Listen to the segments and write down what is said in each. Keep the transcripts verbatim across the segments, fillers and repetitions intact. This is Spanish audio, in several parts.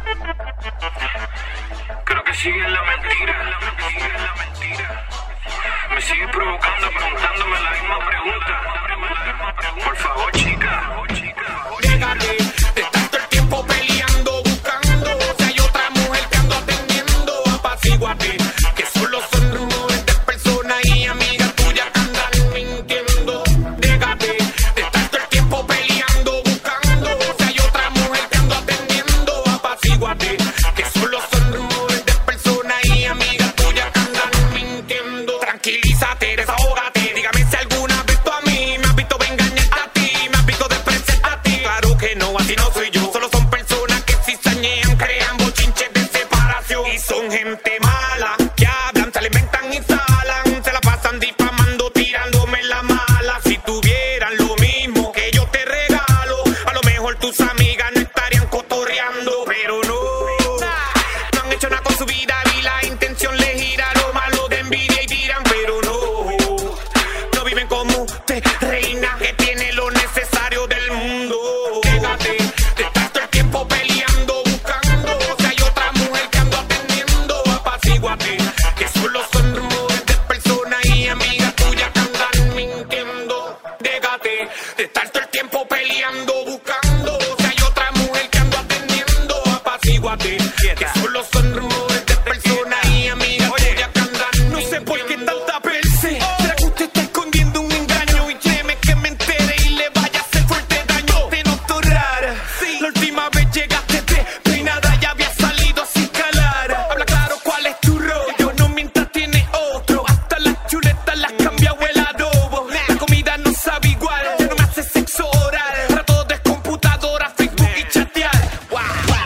Creo que sigue en la mentira, sigue en la mentira. Me sigue provocando, preguntándome la misma pregunta. Por favor, chica, Déjate de tanto el tiempo peleando, buscando. Si hay otra mujer que ando atendiendo, apacíguate. Que solo son rumores de personas y amigas tuyas que andan mintiendo. Déjate de tanto el tiempo peleando, buscando. Si hay otra mujer que ando atendiendo, apacíguate. Que solo son rumores de personas y amigas tuyas que andan mintiendo. Tranquilízate, desahógate. Dígame si alguna vez tú a mí me has visto engañarte a ti, me has visto despreciarte a ti. Claro que no, así no soy yo. Solo son personas que cizañean, crean bochinches de separación. Y son gente mala, que hablan, se la inventan y salan. Se la pasan difamando, tirándome la mala. Si tuvieran lo mismo que yo te regalo, a lo mejor tus amigas no estarían cotorreando. Pero no, no han hecho nada con su vida y la intención les gira lo malo de envidia y tiran. Pero no, no viven como usted, reina, que tiene lo necesario del mundo. Déjate de tanto el tiempo peleando, buscando. Si hay otra mujer que ando atendiendo, apacíguate. Que solo son rumores de personas y amigas tuyas que andan mintiendo. Déjate de tanto el tiempo peleando, buscando. Si hay otra mujer que ando atendiendo, apacíguate. Que solo son rumores de personas y amigas tuyas que andan. No sé por qué tanta perse. ¿Será que usted está escondiendo un engaño? Y créeme que me entere y le vaya a hacer fuerte daño. Te noto rara. La última vez llegaste despeinada y había salido así calar. Habla claro cuál es tu rollo. No mientras tiene otro. Hasta las chuletas las cambia o el adobo. La comida no sabe igual. Ya no me hace sexo oral. Ahora todo es computadora, Facebook y chatear. Wow.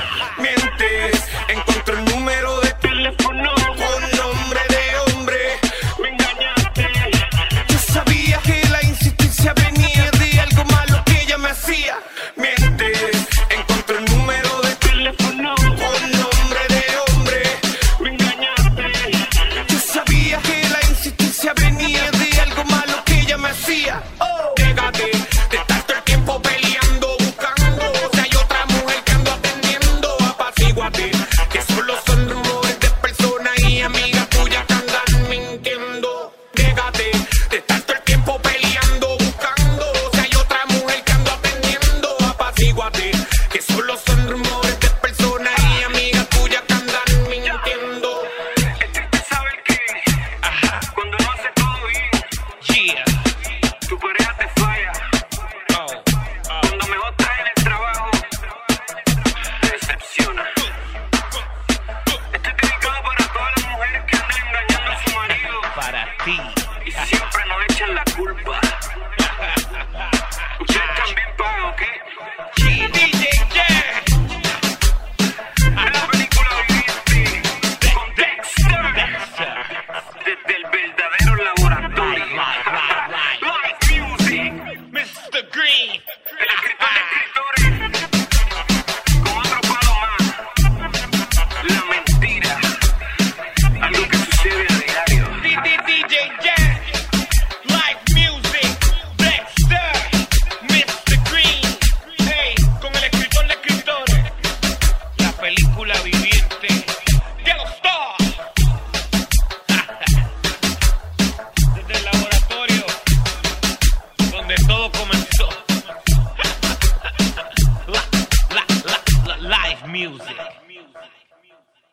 Mientes. Encontré el número de teléfono con nombre de hombre. Me engañaste. Yo sabía que la insistencia venía de algo malo que ella me hacía. Mientes. Encontré el número de teléfono con nombre de hombre. Me engañaste. Yo sabía que la insistencia venía de algo malo que ella me hacía. Déjate de tanto el tiempo peleando, buscando. Si hay otra mujer que ando atendiendo, apacíguate. Que solo son rumores de personas y amigas tuyas que andan mintiendo. Déjate de tanto el tiempo peleando, buscando. Si hay otra mujer que ando atendiendo, apacíguate. Que solo son rumores de personas y amigas tuyas que andan mintiendo. es triste saber que cuando no haces todo bien, tu pareja te falla. Cuando mejor estás en el trabajo, te decepciona. Esto es dedicado para todas las mujeres que andan engañando a su marido Para ti. y siempre nos echan la culpa. Ustedes también pagan, ¿ok? D J Jack. En la película Viviente con Dexter, desde el verdadero laboratorio. Live Music, mister Green. el escritor de escritores, con otro palo más. La mentira, algo que sucede a diario. D J Jack. Live Music. Dexter. mister Green. Hey, con el escritor de escritores. La película Viviente. Yellow Star. Desde el laboratorio donde todo comenzó. La, la, la, la, Live Music.